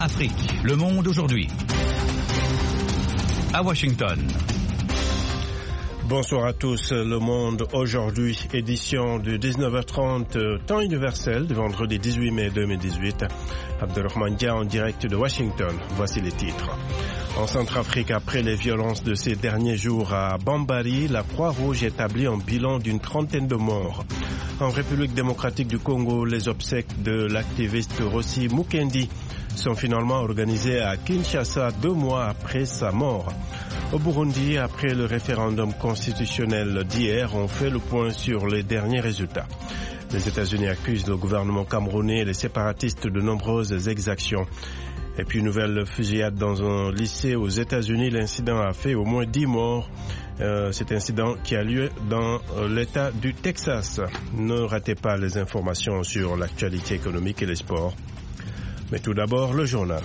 Afrique, le monde aujourd'hui. À Washington. Bonsoir à tous, Le Monde aujourd'hui, édition de 19h30, temps universel, du vendredi 18 mai 2018. Abdelrahman Dia en direct de Washington, voici les titres. En Centrafrique, après les violences de ces derniers jours à Bambari, la Croix-Rouge établit un bilan d'une trentaine de morts. En République démocratique du Congo, les obsèques de l'activiste Rossi Mukendi sont finalement organisées à Kinshasa 2 mois après sa mort. Au Burundi, après le référendum constitutionnel d'hier, on fait le point sur les derniers résultats. Les États-Unis accusent le gouvernement camerounais et les séparatistes de nombreuses exactions. Et puis, nouvelle fusillade dans un lycée aux États-Unis. L'incident a fait au moins 10 morts. Cet incident qui a lieu dans l'État du Texas. Ne ratez pas les informations sur l'actualité économique et les sports. Mais tout d'abord, le journal.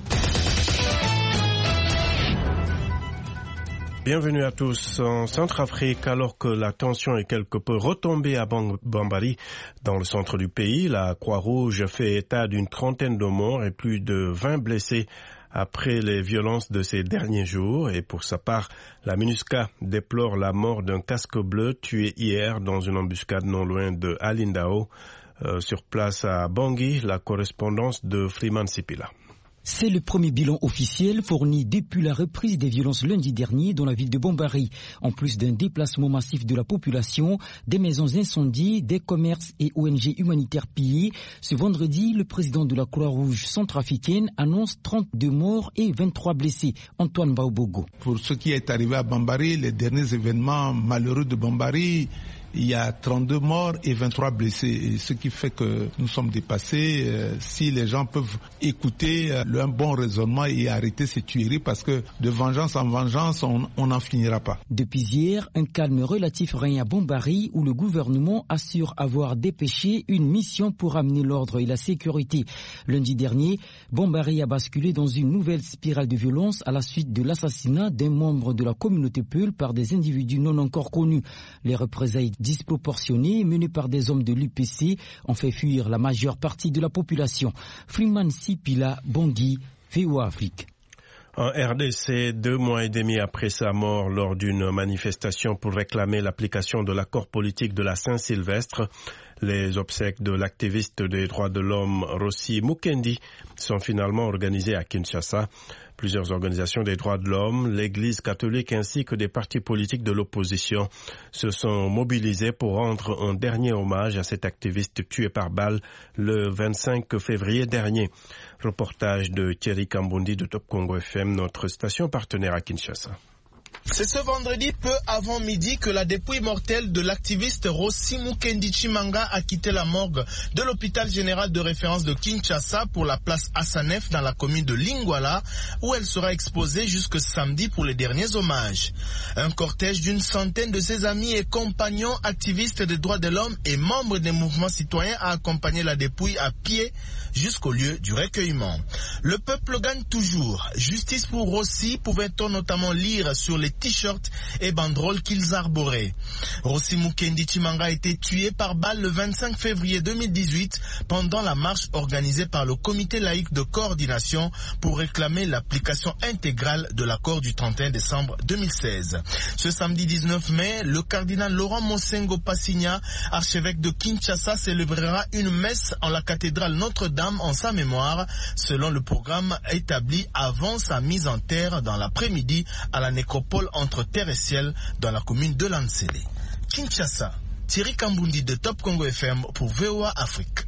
Bienvenue à tous. En Centrafrique, alors que la tension est quelque peu retombée à Bambari, dans le centre du pays, la Croix-Rouge fait état d'une trentaine de morts et plus de 20 blessés après les violences de ces derniers jours. Et pour sa part, la MINUSCA déplore la mort d'un casque bleu tué hier dans une embuscade non loin de Alindao. Sur place à Bangui, la correspondance de Freeman Sipila. C'est le premier bilan officiel fourni depuis la reprise des violences lundi dernier dans la ville de Bambari. En plus d'un déplacement massif de la population, des maisons incendiées, des commerces et ONG humanitaires pillés, ce vendredi, le président de la Croix-Rouge centrafricaine annonce 32 morts et 23 blessés. Antoine Baobogo. Pour ce qui est arrivé à Bambari, les derniers événements malheureux de Bambari, il y a 32 morts et 23 blessés, et ce qui fait que nous sommes dépassés. Si les gens peuvent écouter un bon raisonnement et arrêter ces tueries, parce que de vengeance en vengeance, on n'en finira pas. Depuis hier, un calme relatif règne à Bambari, où le gouvernement assure avoir dépêché une mission pour amener l'ordre et la sécurité. Lundi dernier, Bambari a basculé dans une nouvelle spirale de violence à la suite de l'assassinat d'un membre de la communauté Peul par des individus non encore connus. Les représailles disproportionnées menées par des hommes de l'UPC ont fait fuir la majeure partie de la population. Freeman Sipila, Bangui, VOA Afrique. En RDC, 2 mois et demi après sa mort lors d'une manifestation pour réclamer l'application de l'accord politique de la Saint-Sylvestre, les obsèques de l'activiste des droits de l'homme Rossi Mukendi sont finalement organisées à Kinshasa. Plusieurs organisations des droits de l'homme, l'Église catholique ainsi que des partis politiques de l'opposition se sont mobilisés pour rendre un dernier hommage à cet activiste tué par balle le 25 février dernier. Reportage de Thierry Kambundi de Top Congo FM, notre station partenaire à Kinshasa. C'est ce vendredi peu avant midi que la dépouille mortelle de l'activiste Rossi Mukendi Chimanga a quitté la morgue de l'hôpital général de référence de Kinshasa pour la place Hassanef dans la commune de Lingwala, où elle sera exposée jusque samedi pour les derniers hommages. Un cortège d'une centaine de ses amis et compagnons activistes des droits de l'homme et membres des mouvements citoyens a accompagné la dépouille à pied jusqu'au lieu du recueillement. Le peuple gagne toujours. Justice pour Rossi, pouvait-on notamment lire sur les t-shirts et banderoles qu'ils arboraient. Rossi Mukendi Chimanga a été tué par balle le 25 février 2018 pendant la marche organisée par le comité laïque de coordination pour réclamer l'application intégrale de l'accord du 31 décembre 2016. Ce samedi 19 mai, le cardinal Laurent Mosengo Passigna, archevêque de Kinshasa, célébrera une messe en la cathédrale Notre-Dame en sa mémoire, selon le programme établi avant sa mise en terre dans l'après-midi à la nécropole entre terre et ciel dans la commune de Lansele. Kinshasa, Thierry Kambundi de Top Congo FM pour VOA Afrique.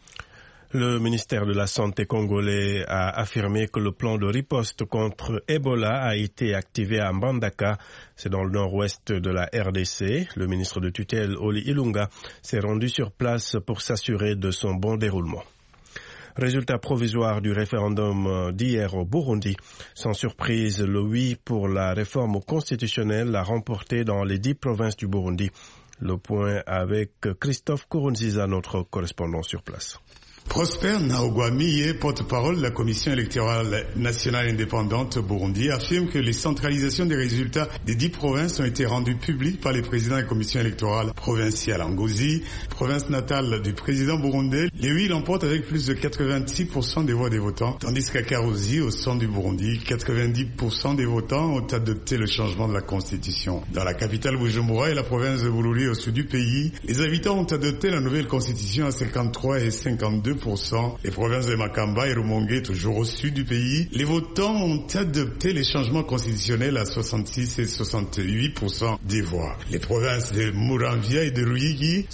Le ministère de la Santé congolais a affirmé que le plan de riposte contre Ebola a été activé à Mbandaka, c'est dans le nord-ouest de la RDC. Le ministre de tutelle, Oli Ilunga, s'est rendu sur place pour s'assurer de son bon déroulement. Résultat provisoire du référendum d'hier au Burundi. Sans surprise, le oui pour la réforme constitutionnelle l'a remporté dans les 10 provinces du Burundi. Le point avec Christophe Kourounziza, notre correspondant sur place. Prosper Ntahogwamiye, porte-parole de la Commission électorale nationale indépendante au Burundi, affirme que les centralisations des résultats des 10 provinces ont été rendues publiques par les présidents des commissions électorales provinciales. En Ngozi, province natale du président burundais, les 8 l'emportent avec plus de 86% des voix des votants, tandis qu'à Karuzi, au centre du Burundi, 90% des votants ont adopté le changement de la constitution. Dans la capitale Bujumbura et la province de Bururi au sud du pays, les habitants ont adopté la nouvelle constitution à 53 et 52%. Les provinces de Makamba et Rumongue, toujours au sud du pays, les votants ont adopté les changements constitutionnels à 66 et 68% des voix. Les provinces de Muramvia et de Ruyigi,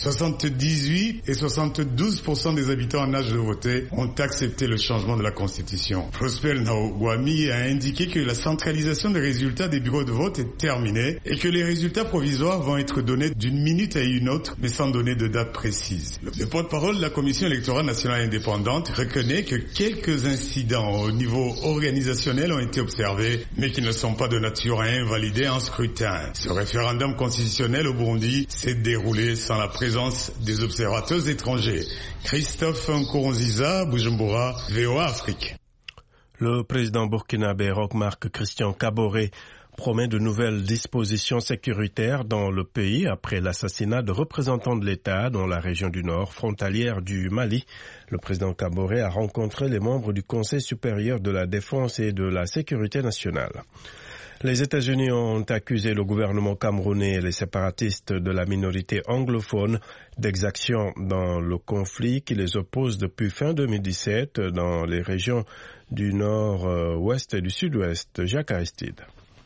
78 et 72% des habitants en âge de voter ont accepté le changement de la constitution. Prosper Ntahogwamiye a indiqué que la centralisation des résultats des bureaux de vote est terminée et que les résultats provisoires vont être donnés d'une minute à une autre, mais sans donner de date précise. Le porte-parole de la Commission électorale nationale indépendante reconnaît que quelques incidents au niveau organisationnel ont été observés, mais qui ne sont pas de nature à invalider un scrutin. Ce référendum constitutionnel au Burundi s'est déroulé sans la présence des observateurs étrangers. Christophe Nkurunziza, Bujumbura, VOA Afrique. Le président burkinabé Roch-Marc Christian Kaboré promet de nouvelles dispositions sécuritaires dans le pays après l'assassinat de représentants de l'État dans la région du Nord, frontalière du Mali. Le président Kaboré a rencontré les membres du Conseil supérieur de la défense et de la sécurité nationale. Les États-Unis ont accusé le gouvernement camerounais et les séparatistes de la minorité anglophone d'exactions dans le conflit qui les oppose depuis fin 2017 dans les régions du nord-ouest et du sud-ouest. Jacques Aristide.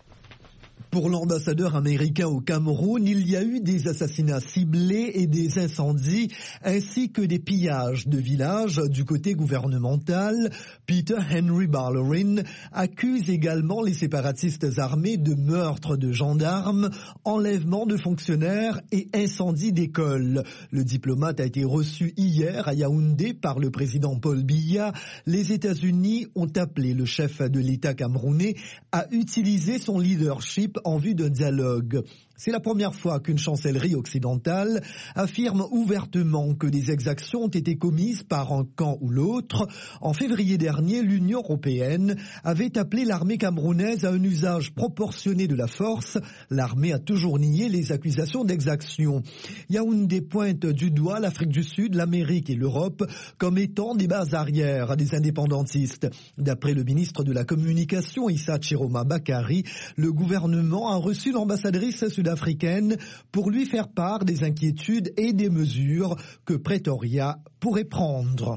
Pour l'ambassadeur américain au Cameroun, il y a eu des assassinats ciblés et des incendies, ainsi que des pillages de villages du côté gouvernemental. Peter Henry Ballerin accuse également les séparatistes armés de meurtres de gendarmes, enlèvement de fonctionnaires et incendie d'écoles. Le diplomate a été reçu hier à Yaoundé par le président Paul Biya. Les États-Unis ont appelé le chef de l'État camerounais à utiliser son leadership en vue d'un dialogue. C'est la première fois qu'une chancellerie occidentale affirme ouvertement que des exactions ont été commises par un camp ou l'autre. En février dernier, l'Union européenne avait appelé l'armée camerounaise à un usage proportionné de la force. L'armée a toujours nié les accusations d'exaction. Yaoundé pointe du doigt l'Afrique du Sud, l'Amérique et l'Europe comme étant des bases arrières des indépendantistes. D'après le ministre de la Communication, Issa Chiroma Bakari, le gouvernement a reçu l'ambassadrice sud-africaine pour lui faire part des inquiétudes et des mesures que Pretoria pourrait prendre.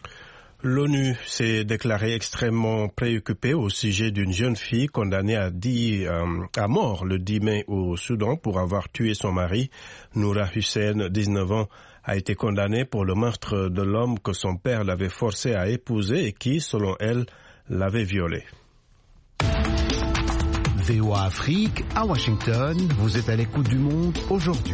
L'ONU s'est déclarée extrêmement préoccupée au sujet d'une jeune fille condamnée à mort le 10 mai au Soudan pour avoir tué son mari. Noura Hussein, 19 ans, a été condamnée pour le meurtre de l'homme que son père l'avait forcé à épouser et qui, selon elle, l'avait violée. VOA Afrique, à Washington, vous êtes à l'écoute du monde aujourd'hui.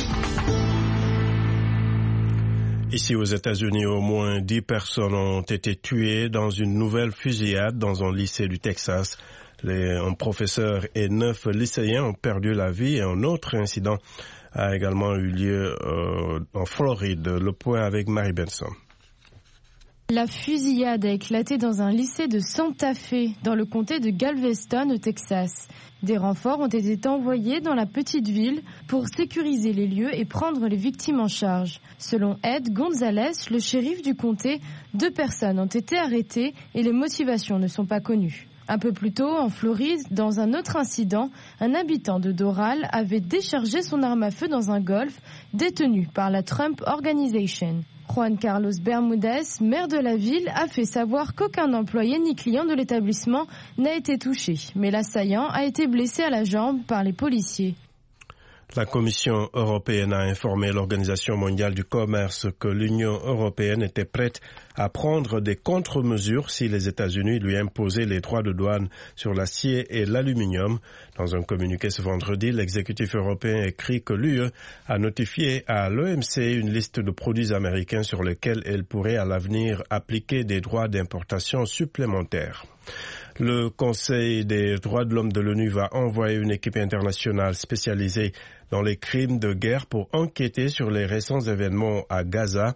Ici aux États-Unis, au moins 10 personnes ont été tuées dans une nouvelle fusillade dans un lycée du Texas. Un professeur et 9 lycéens ont perdu la vie et un autre incident a également eu lieu en Floride. Le point avec Marie Benson. La fusillade a éclaté dans un lycée de Santa Fe, dans le comté de Galveston, au Texas. Des renforts ont été envoyés dans la petite ville pour sécuriser les lieux et prendre les victimes en charge. Selon Ed Gonzalez, le shérif du comté, 2 personnes ont été arrêtées et les motivations ne sont pas connues. Un peu plus tôt, en Floride, dans un autre incident, un habitant de Doral avait déchargé son arme à feu dans un golf détenu par la Trump Organization. Juan Carlos Bermudez, maire de la ville, a fait savoir qu'aucun employé ni client de l'établissement n'a été touché, mais l'assaillant a été blessé à la jambe par les policiers. La Commission européenne a informé l'Organisation mondiale du commerce que l'Union européenne était prête à prendre des contre-mesures si les États-Unis lui imposaient les droits de douane sur l'acier et l'aluminium. Dans un communiqué ce vendredi, l'exécutif européen écrit que l'UE a notifié à l'OMC une liste de produits américains sur lesquels elle pourrait à l'avenir appliquer des droits d'importation supplémentaires. Le Conseil des droits de l'homme de l'ONU va envoyer une équipe internationale spécialisée dans les crimes de guerre pour enquêter sur les récents événements à Gaza.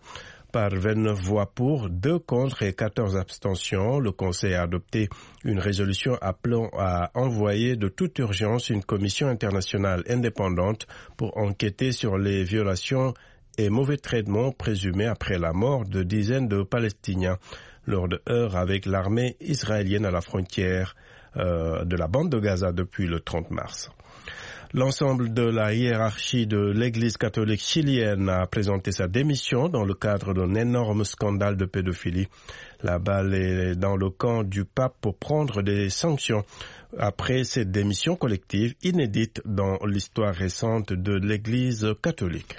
Par 29 voix pour, 2 contre et 14 abstentions, le Conseil a adopté une résolution appelant à envoyer de toute urgence une commission internationale indépendante pour enquêter sur les violations et mauvais traitements présumés après la mort de dizaines de Palestiniens lors de heurts avec l'armée israélienne à la frontière de la bande de Gaza depuis le 30 mars. L'ensemble de la hiérarchie de l'Église catholique chilienne a présenté sa démission dans le cadre d'un énorme scandale de pédophilie. La balle est dans le camp du pape pour prendre des sanctions après cette démission collective inédite dans l'histoire récente de l'Église catholique.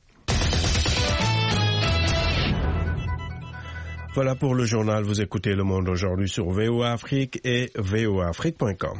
Voilà pour le journal. Vous écoutez Le Monde aujourd'hui sur VOA Afrique et voaafrique.com.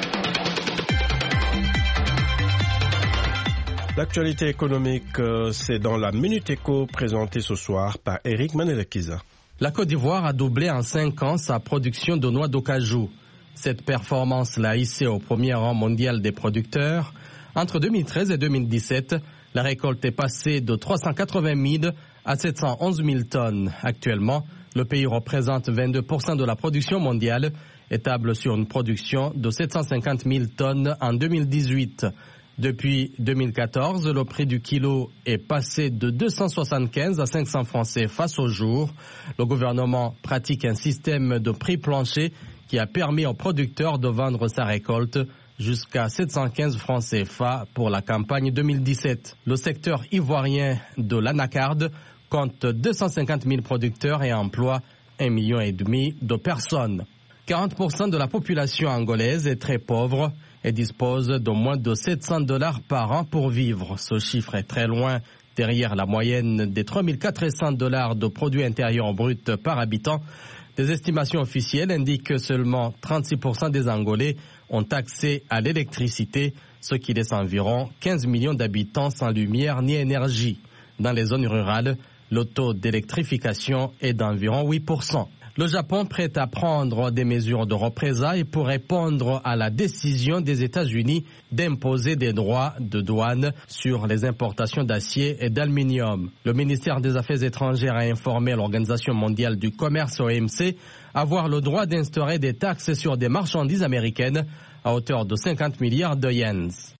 L'actualité économique, c'est dans la Minute Éco présentée ce soir par Eric Manelekiza. La Côte d'Ivoire a doublé en 5 ans sa production de noix d'acajou. Cette performance l'a hissé au premier rang mondial des producteurs. Entre 2013 et 2017, la récolte est passée de 380 000 à 711 000 tonnes. Actuellement, le pays représente 22% de la production mondiale et table sur une production de 750 000 tonnes en 2018. Depuis 2014, le prix du kilo est passé de 275 à 500 francs CFA au jour. Le gouvernement pratique un système de prix plancher qui a permis aux producteurs de vendre sa récolte jusqu'à 715 francs CFA pour la campagne 2017. Le secteur ivoirien de l'anacarde compte 250 000 producteurs et emploie 1,5 million de personnes. 40% de la population angolaise est très pauvre et dispose de moins de $700 par an pour vivre. Ce chiffre est très loin derrière la moyenne des $3 400 de produit intérieur brut par habitant. Des estimations officielles indiquent que seulement 36% des Angolais ont accès à l'électricité, ce qui laisse environ 15 millions d'habitants sans lumière ni énergie. Dans les zones rurales, le taux d'électrification est d'environ 8%. Le Japon prête à prendre des mesures de représailles pour répondre à la décision des États-Unis d'imposer des droits de douane sur les importations d'acier et d'aluminium. Le ministère des Affaires étrangères a informé l'Organisation mondiale du commerce OMC avoir le droit d'instaurer des taxes sur des marchandises américaines à hauteur de 50 milliards de yens.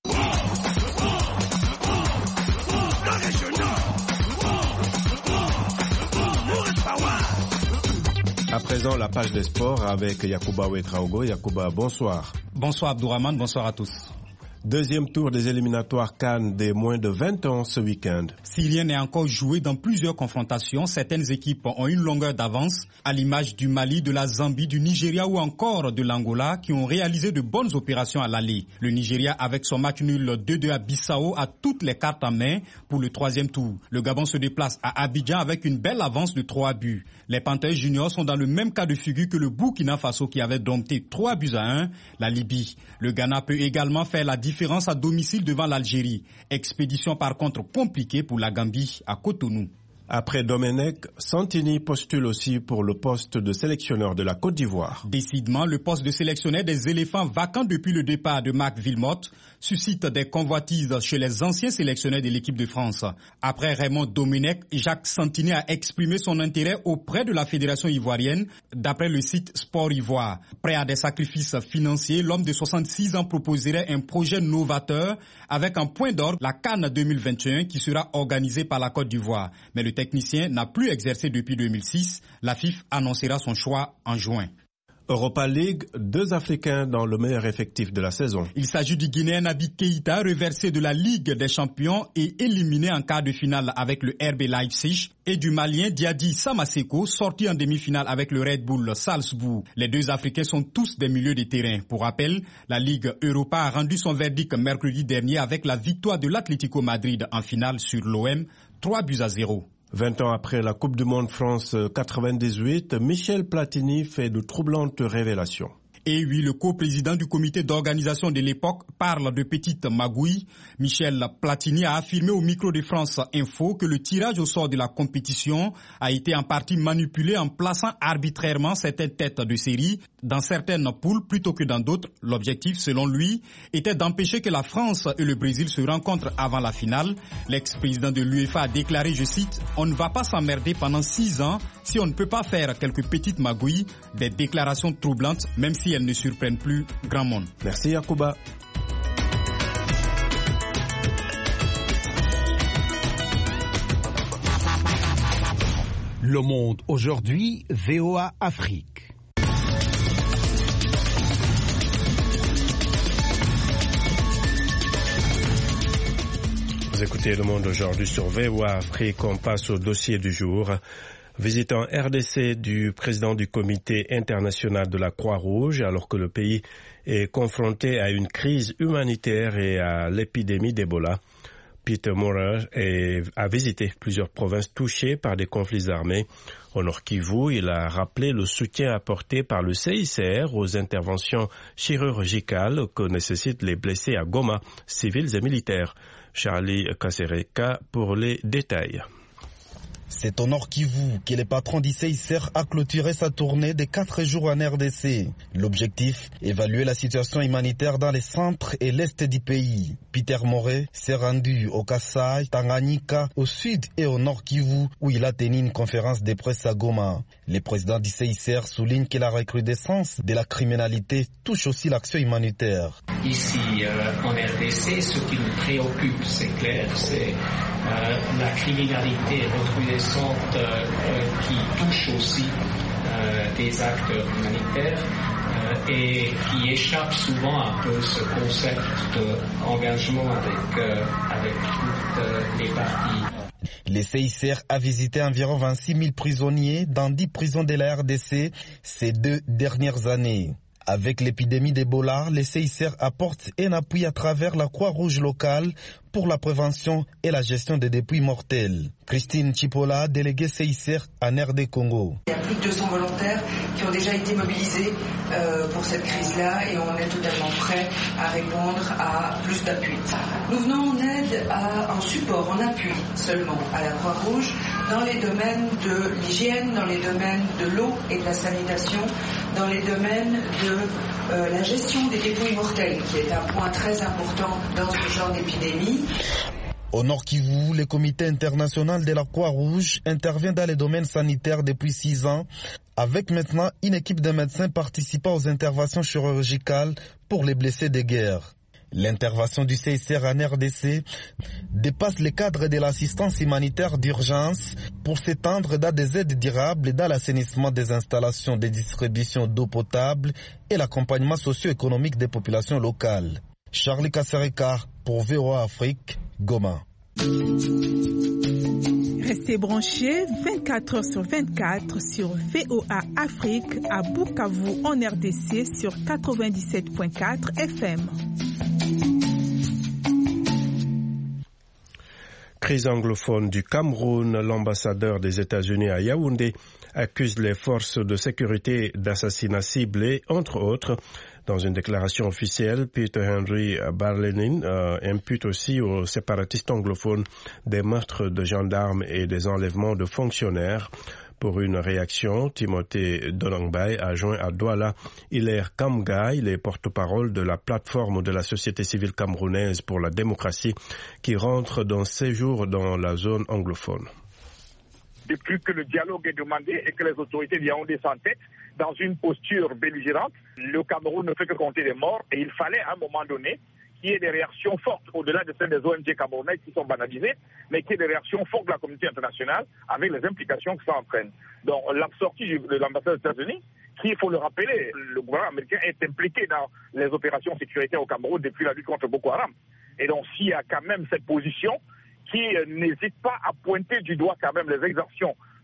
À présent, la page des sports avec Yacouba Ouedraogo. Yacouba, bonsoir. Bonsoir Abdourahmane, bonsoir à tous. Deuxième tour des éliminatoires CAN des moins de 20 ans ce week-end. Si rien n'est encore joué dans plusieurs confrontations, certaines équipes ont une longueur d'avance, à l'image du Mali, de la Zambie, du Nigeria ou encore de l'Angola, qui ont réalisé de bonnes opérations à l'aller. Le Nigeria, avec son match nul 2-2 à Bissau, a toutes les cartes en main pour le troisième tour. Le Gabon se déplace à Abidjan avec une belle avance de 3 buts. Les Panthères juniors sont dans le même cas de figure que le Burkina Faso qui avait dompté 3-1 la Libye. Le Ghana peut également faire la différence à domicile devant l'Algérie. Expédition par contre compliquée pour la Gambie à Cotonou. Après Domenech, Santini postule aussi pour le poste de sélectionneur de la Côte d'Ivoire. Décidément, le poste de sélectionneur des éléphants vacant depuis le départ de Marc Wilmotte suscite des convoitises chez les anciens sélectionneurs de l'équipe de France. Après Raymond Domenech, Jacques Santini a exprimé son intérêt auprès de la fédération ivoirienne, d'après le site Sport Ivoire. Prêt à des sacrifices financiers, l'homme de 66 ans proposerait un projet novateur avec en point d'orgue la CAN 2021 qui sera organisée par la Côte d'Ivoire. Mais le technicien n'a plus exercé depuis 2006. La FIF annoncera son choix en juin. Europa League, 2 Africains dans le meilleur effectif de la saison. Il s'agit du Guinéen Naby Keïta, reversé de la Ligue des Champions et éliminé en quart de finale avec le RB Leipzig, et du Malien Diadi Samaseko, sorti en demi-finale avec le Red Bull Salzbourg. Les 2 Africains sont tous des milieux de terrain. Pour rappel, la Ligue Europa a rendu son verdict mercredi dernier avec la victoire de l'Atlético Madrid en finale sur l'OM, 3-0. 20 ans après la Coupe du Monde France 98, Michel Platini fait de troublantes révélations. Et oui, le coprésident du comité d'organisation de l'époque parle de petite magouille. Michel Platini a affirmé au micro de France Info que le tirage au sort de la compétition a été en partie manipulé en plaçant arbitrairement certaines têtes de série dans certaines poules plutôt que dans d'autres. L'objectif, selon lui, était d'empêcher que la France et le Brésil se rencontrent avant la finale. L'ex-président de l'UEFA a déclaré, je cite, « On ne va pas s'emmerder pendant 6 ans si on ne peut pas faire quelques petites magouilles », des déclarations troublantes, même si elles ne surprennent plus grand monde. Merci Yacouba. Le Monde aujourd'hui, VOA Afrique. Vous écoutez Le Monde aujourd'hui sur VOA Afrique. On passe au dossier du jour. Visitant RDC du président du comité international de la Croix-Rouge, alors que le pays est confronté à une crise humanitaire et à l'épidémie d'Ebola. Peter Maurer a visité plusieurs provinces touchées par des conflits armés. Au Nord Kivu, il a rappelé le soutien apporté par le CICR aux interventions chirurgicales que nécessitent les blessés à Goma, civils et militaires. Charlie Kasereka pour les détails. C'est au Nord Kivu que le patron du CICR a clôturé sa tournée de 4 jours en RDC. L'objectif, évaluer la situation humanitaire dans les centres et l'est du pays. Peter Moré s'est rendu au Kasaï, Tanganyika, au sud et au Nord Kivu, où il a tenu une conférence de presse à Goma. Le président du CICR souligne que la recrudescence de la criminalité touche aussi l'action humanitaire. Ici, en RDC, ce qui nous préoccupe, c'est clair, c'est la criminalité recrudescente qui touche aussi des acteurs humanitaires et qui échappe souvent un peu ce concept d'engagement avec toutes les parties. Le CICR a visité environ 26 000 prisonniers dans 10 prisons de la RDC ces 2 dernières années. Avec l'épidémie d'Ebola, le CICR apporte un appui à travers la Croix-Rouge locale pour la prévention et la gestion des dépouilles mortelles. Christine Chipola, déléguée CICR en RD Congo. Il y a plus de 200 volontaires qui ont déjà été mobilisés pour cette crise-là et on est totalement prêt à répondre à plus d'appui. Nous venons en aide, en support, en appui seulement à la Croix-Rouge dans les domaines de l'hygiène, dans les domaines de l'eau et de la sanitation, dans les domaines de la gestion des dépouilles mortelles, qui est un point très important dans ce genre d'épidémie. Au Nord Kivu, le comité international de la Croix-Rouge intervient dans les domaines sanitaires depuis 6 ans, avec maintenant une équipe de médecins participant aux interventions chirurgicales pour les blessés de guerre. L'intervention du CICR en RDC dépasse le cadre de l'assistance humanitaire d'urgence pour s'étendre dans des aides durables dans l'assainissement des installations de distribution d'eau potable et l'accompagnement socio-économique des populations locales. Charlie Kasereka pour VOA Afrique, Goma. Restez branchés 24 heures sur 24 sur VOA Afrique à Bukavu en RDC sur 97.4 FM. Crise anglophone du Cameroun, l'ambassadeur des États-Unis à Yaoundé accuse les forces de sécurité d'assassinats ciblés, entre autres. Dans une déclaration officielle, Peter Henry Barlenin impute aussi aux séparatistes anglophones des meurtres de gendarmes et des enlèvements de fonctionnaires. Pour une réaction, Timothée Donangbay a joint à Douala Hilaire Kamga, il est porte-parole de la plateforme de la société civile camerounaise pour la démocratie qui rentre dans ses jours dans la zone anglophone. Depuis que le dialogue est demandé et que les autorités de Yaoundé s'entêtent dans une posture belligérante, le Cameroun ne fait que compter les morts et il fallait à un moment donné qu'il y ait des réactions fortes au-delà de celles des ONG camerounaises qui sont banalisées, mais qu'il y ait des réactions fortes de la communauté internationale avec les implications que ça entraîne. Donc la sortie de l'ambassade des États-Unis, qui, il faut le rappeler, le gouvernement américain est impliqué dans les opérations sécuritaires au Cameroun depuis la lutte contre Boko Haram. Et donc s'il y a quand même cette position qui n'hésite pas à pointer du doigt quand même les exactions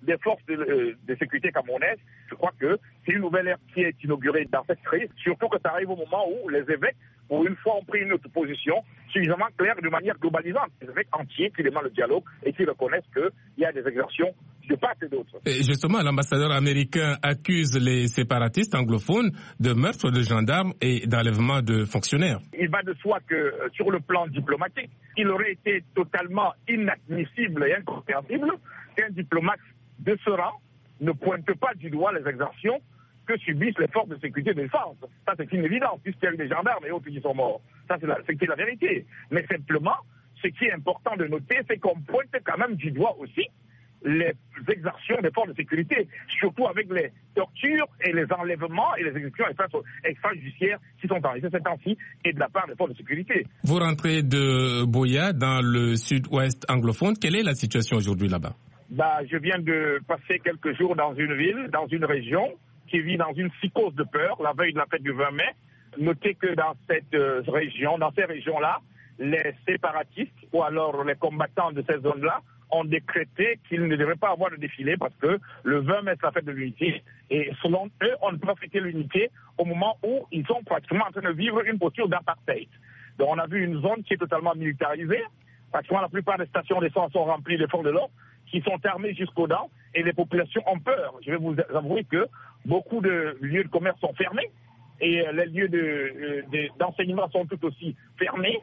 des forces de sécurité camerounaises. Je crois que c'est une nouvelle ère qui est inaugurée dans cette crise, surtout que ça arrive au moment où les évêques, pour une fois, ont pris une autre position suffisamment claire de manière globalisante. Les évêques entiers qui demandent le dialogue et qui reconnaissent qu'il y a des exactions de part et d'autre. Et justement, l'ambassadeur américain accuse les séparatistes anglophones de meurtre de gendarmes et d'enlèvement de fonctionnaires. Il va de soi que sur le plan diplomatique, il aurait été totalement inadmissible et incompréhensible qu'un diplomate de ce rang ne pointe pas du doigt les exactions que subissent les forces de sécurité et de défense. Ça, c'est une évidence, puisqu'il y a eu des gendarmes et autres qui sont morts. Ça, c'est la vérité. Mais simplement, ce qui est important de noter, c'est qu'on pointe quand même du doigt aussi les exactions des forces de sécurité, surtout avec les tortures et les enlèvements et les exécutions extrajudiciaires qui sont arrivées ces temps-ci et de la part des forces de sécurité. Vous rentrez de Buea dans le sud-ouest anglophone. Quelle est la situation aujourd'hui là-bas? Je viens de passer quelques jours dans une ville, dans une région qui vit dans une psychose de peur, la veille de la fête du 20 mai. Notez que dans cette région, dans ces régions-là, les séparatistes ou alors les combattants de ces zones-là ont décrété qu'il ne devrait pas avoir de défilé parce que le 20 mai, c'est la fête de l'unité. Et selon eux, on ne peut pas fêter l'unité au moment où ils sont pratiquement en train de vivre une posture d'apartheid. Donc on a vu une zone qui est totalement militarisée. Pratiquement la plupart des stations d'essence sont remplies de forces de l'ordre qui sont armés jusqu'aux dents et les populations ont peur. Je vais vous avouer que beaucoup de lieux de commerce sont fermés et les lieux d'enseignement sont tout aussi fermés.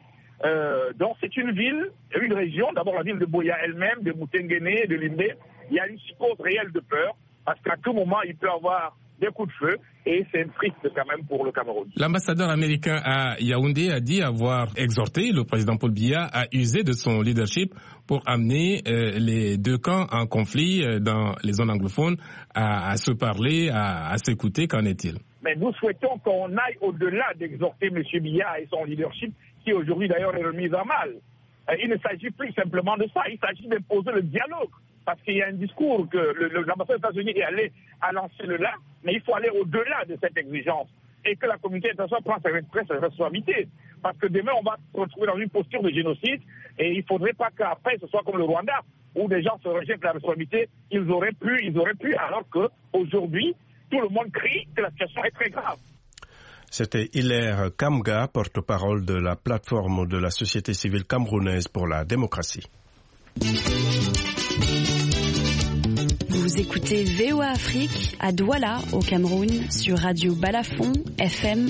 Donc c'est une ville, une région, d'abord la ville de Buea elle-même, de Moutenguene, de Limbe. Il y a une psychose réelle de peur parce qu'à tout moment il peut y avoir des coups de feu et c'est triste quand même pour le Cameroun. L'ambassadeur américain à Yaoundé a dit avoir exhorté le président Paul Biya à user de son leadership pour amener les deux camps en conflit dans les zones anglophones à se parler, à s'écouter. Qu'en est-il? Mais nous souhaitons qu'on aille au-delà d'exhorter M. Biya et son leadership qui aujourd'hui d'ailleurs est remis en mal. Il ne s'agit plus simplement de ça, il s'agit d'imposer le dialogue. Parce qu'il y a un discours que l'ambassadeur des États-Unis est allé à lancer là, mais il faut aller au-delà de cette exigence et que la communauté internationale prenne sa responsabilité. Parce que demain, on va se retrouver dans une posture de génocide et il ne faudrait pas qu'après, ce soit comme le Rwanda, où des gens se rejettent la responsabilité. Ils auraient pu, alors qu'aujourd'hui, tout le monde crie que la situation est très grave. C'était Hilaire Kamga, porte-parole de la plateforme de la société civile camerounaise pour la démocratie. Vous écoutez VOA Afrique à Douala, au Cameroun, sur Radio Balafon, FM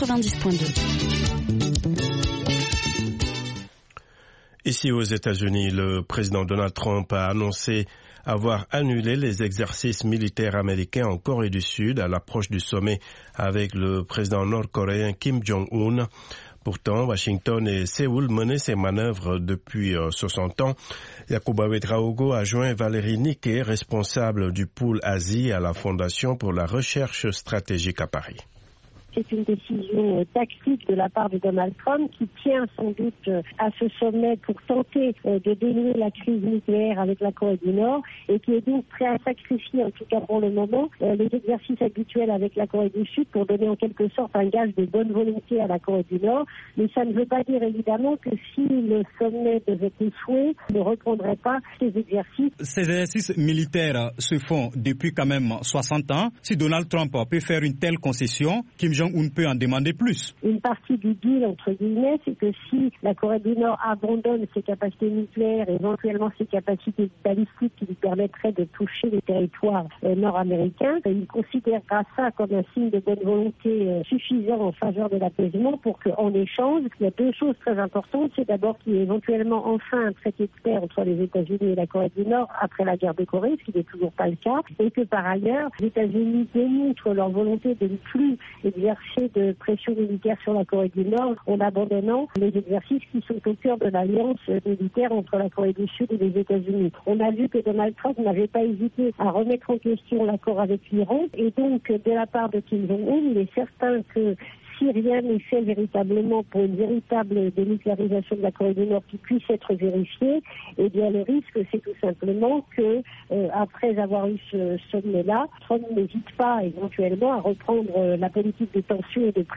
90.2. Ici aux États-Unis, le président Donald Trump a annoncé avoir annulé les exercices militaires américains en Corée du Sud à l'approche du sommet avec le président nord-coréen Kim Jong-un. Pourtant, Washington et Séoul menaient ces manœuvres depuis 60 ans. Yacouba Ouedraogo a joint Valérie Niquet, responsable du pôle Asie à la Fondation pour la recherche stratégique à Paris. C'est une décision tactique de la part de Donald Trump qui tient sans doute à ce sommet pour tenter de dénouer la crise nucléaire avec la Corée du Nord et qui est donc prêt à sacrifier, en tout cas pour le moment, les exercices habituels avec la Corée du Sud pour donner en quelque sorte un gage de bonne volonté à la Corée du Nord. Mais ça ne veut pas dire évidemment que si le sommet devait échouer, ne reprendrait pas ces exercices. Ces exercices militaires se font depuis quand même 60 ans. Si Donald Trump peut faire une telle concession, Kim Jong-un peut en demander plus. Une partie du deal, entre guillemets, c'est que si la Corée du Nord abandonne ses capacités nucléaires et éventuellement ses capacités balistiques qui lui permettraient de toucher les territoires nord-américains, il considérera ça comme un signe de bonne volonté suffisant en faveur de l'apaisement pour qu'en échange, il y a deux choses très importantes. C'est d'abord qu'il y ait éventuellement enfin un traité de paix entre les États-Unis et la Corée du Nord après la guerre de Corée, ce qui n'est toujours pas le cas, et que par ailleurs, les États-Unis démontrent leur volonté de ne plus exercer de pression militaire sur la Corée du Nord en abandonnant les exercices qui sont au cœur de l'alliance militaire entre la Corée du Sud et les États-Unis. On a vu que Donald Trump n'avait pas hésité à remettre en question l'accord avec l'Iran et donc de la part de Kim Jong-un, il est certain que si rien n'est fait véritablement pour une véritable dénucléarisation de la Corée du Nord qui puisse être vérifiée, eh bien le risque c'est tout simplement que après avoir eu ce sommet-là, Trump n'hésite pas éventuellement à reprendre la politique de tension et de pression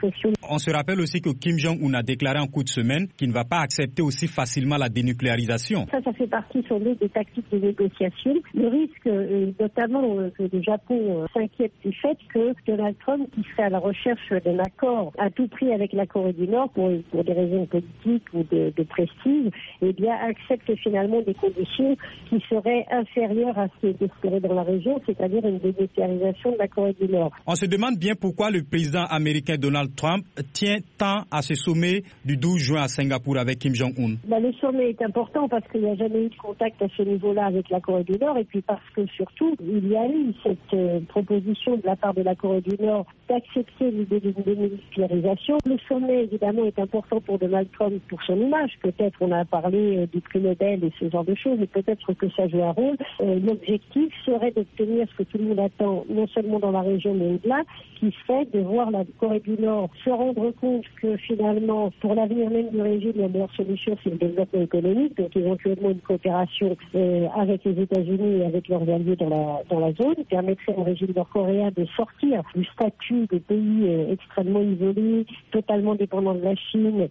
On se rappelle aussi que Kim Jong-un a déclaré en coup de semaine qu'il ne va pas accepter aussi facilement la dénucléarisation. Ça fait partie sans doute des tactiques de négociation. Le risque, notamment que le Japon s'inquiète du fait que Donald Trump, qui serait à la recherche d'un accord à tout prix avec la Corée du Nord pour des raisons politiques ou de prestige, eh bien accepte finalement des conditions qui seraient inférieures à ce qui est espéré dans la région, c'est-à-dire une dénucléarisation de la Corée du Nord. On se demande bien pourquoi le président américain Donald Trump tient tant à ce sommet du 12 juin à Singapour avec Kim Jong-un. Le sommet est important parce qu'il n'y a jamais eu de contact à ce niveau-là avec la Corée du Nord et puis parce que surtout il y a eu cette proposition de la part de la Corée du Nord d'accepter l'idée d'une dénucléarisation. Le sommet évidemment est important pour Donald Trump pour son image. Peut-être on a parlé du prix Nobel et ce genre de choses et peut-être que ça joue un rôle. L'objectif serait d'obtenir ce que tout le monde attend, non seulement dans la région mais au-delà, qui serait de voir la Corée du Nord se rendre compte que finalement pour l'avenir même du régime, la meilleure solution c'est le développement économique, donc éventuellement une coopération avec les États-Unis et avec leurs alliés dans la zone, permettrait au régime nord-coréen de sortir du statut de pays extrêmement isolé, totalement dépendant de la Chine.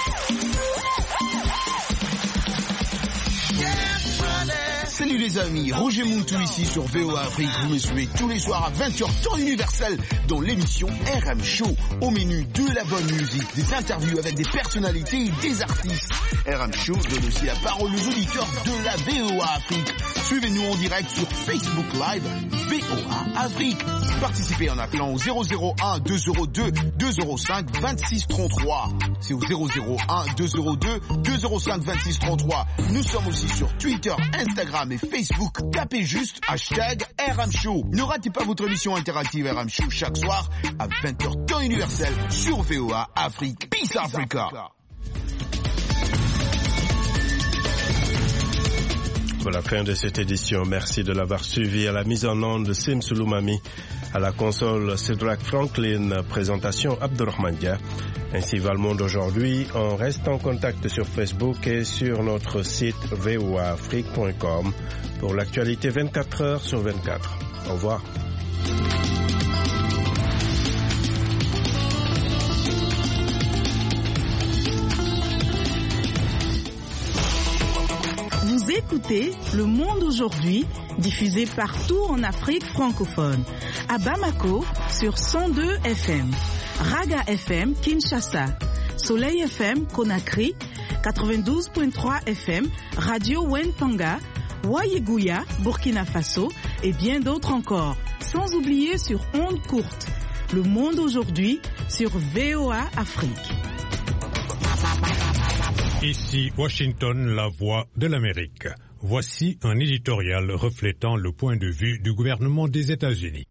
Salut les amis, Roger Mountou ici sur VOA Afrique. Vous me suivez tous les soirs à 20h temps universel dans l'émission RM Show. Au menu de la bonne musique, des interviews avec des personnalités et des artistes. RM Show donne aussi la parole aux auditeurs de la VOA Afrique. Suivez-nous en direct sur Facebook Live VOA Afrique. Participez en appelant au 001 202 205 26 33. C'est au 001 202 205 26 33. Nous sommes aussi sur Twitter, Instagram et Facebook. Tapez juste #RM Show. Ne ratez pas votre émission interactive RM Show chaque soir à 20h temps universel sur VOA Afrique. Peace Africa. Pour la fin de cette édition, merci de l'avoir suivi. À la mise en onde de Sim Sulumami, à la console Cédric Franklin, présentation Abdurrahman Dia. Ainsi va le monde aujourd'hui. On reste en contact sur Facebook et sur notre site voaafrique.com pour l'actualité 24 heures sur 24. Au revoir. Vous écoutez Le Monde aujourd'hui, diffusé partout en Afrique francophone. À Bamako, sur 102 FM. Raga FM, Kinshasa. Soleil FM, Conakry. 92.3 FM, Radio Wentanga. Wayeguya, Burkina Faso. Et bien d'autres encore. Sans oublier sur ondes courtes. Le Monde aujourd'hui, sur VOA Afrique. Ici Washington, la voix de l'Amérique. Voici un éditorial reflétant le point de vue du gouvernement des États-Unis.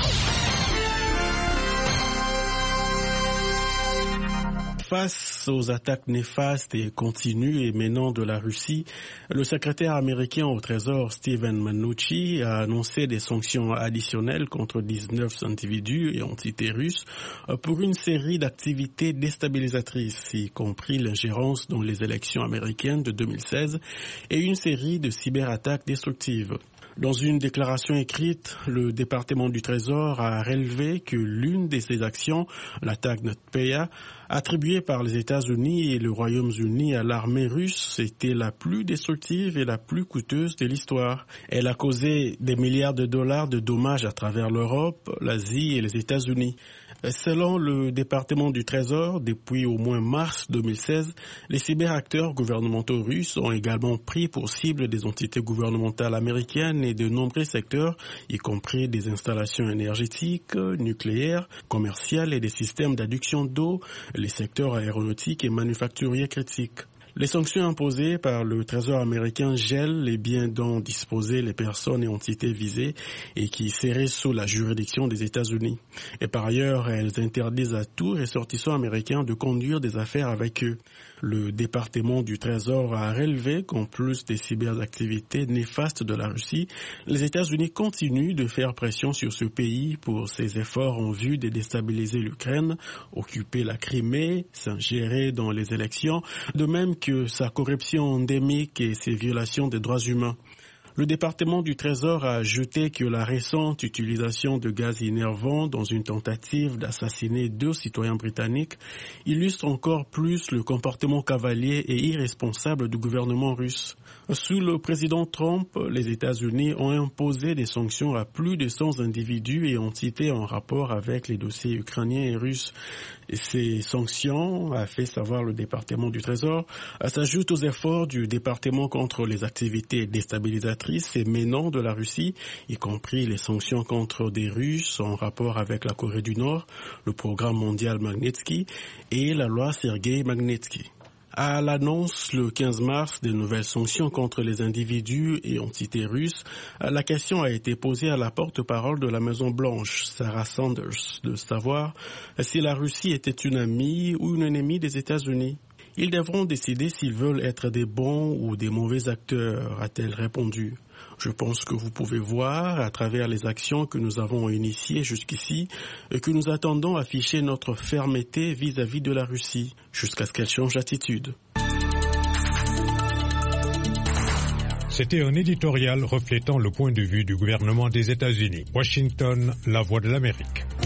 Face aux attaques néfastes et continues émanant de la Russie, le secrétaire américain au Trésor Steven Mnuchin a annoncé des sanctions additionnelles contre 19 individus et entités russes pour une série d'activités déstabilisatrices, y compris l'ingérence dans les élections américaines de 2016 et une série de cyberattaques destructives. Dans une déclaration écrite, le département du Trésor a relevé que l'une de ces actions, l'attaque NotPetya, attribuée par les États-Unis et le Royaume-Uni à l'armée russe, était la plus destructive et la plus coûteuse de l'histoire. Elle a causé des milliards de dollars de dommages à travers l'Europe, l'Asie et les États-Unis. Selon le département du Trésor, depuis au moins mars 2016, les cyberacteurs gouvernementaux russes ont également pris pour cible des entités gouvernementales américaines et de nombreux secteurs, y compris des installations énergétiques, nucléaires, commerciales et des systèmes d'adduction d'eau, les secteurs aéronautiques et manufacturiers critiques. Les sanctions imposées par le Trésor américain gèlent les biens dont disposaient les personnes et entités visées et qui seraient sous la juridiction des États-Unis. Et par ailleurs, elles interdisent à tout ressortissant américain de conduire des affaires avec eux. Le département du Trésor a relevé qu'en plus des cyberactivités néfastes de la Russie, les États-Unis continuent de faire pression sur ce pays pour ses efforts en vue de déstabiliser l'Ukraine, occuper la Crimée, s'ingérer dans les élections, de même que sa corruption endémique et ses violations des droits humains. Le département du Trésor a ajouté que la récente utilisation de gaz énervant dans une tentative d'assassiner 2 citoyens britanniques illustre encore plus le comportement cavalier et irresponsable du gouvernement russe. Sous le président Trump, les États-Unis ont imposé des sanctions à plus de 100 individus et entités en rapport avec les dossiers ukrainiens et russes. Et ces sanctions, a fait savoir le département du Trésor, s'ajoutent aux efforts du département contre les activités déstabilisatrices et menant de la Russie, y compris les sanctions contre des Russes en rapport avec la Corée du Nord, le programme mondial Magnitsky et la loi Sergei Magnitsky. À l'annonce le 15 mars des nouvelles sanctions contre les individus et entités russes, la question a été posée à la porte-parole de la Maison-Blanche, Sarah Sanders, de savoir si la Russie était une amie ou une ennemie des États-Unis. Ils devront décider s'ils veulent être des bons ou des mauvais acteurs, a-t-elle répondu. Je pense que vous pouvez voir, à travers les actions que nous avons initiées jusqu'ici, que nous attendons afficher notre fermeté vis-à-vis de la Russie, jusqu'à ce qu'elle change d'attitude. C'était un éditorial reflétant le point de vue du gouvernement des États-Unis. Washington, la voix de l'Amérique.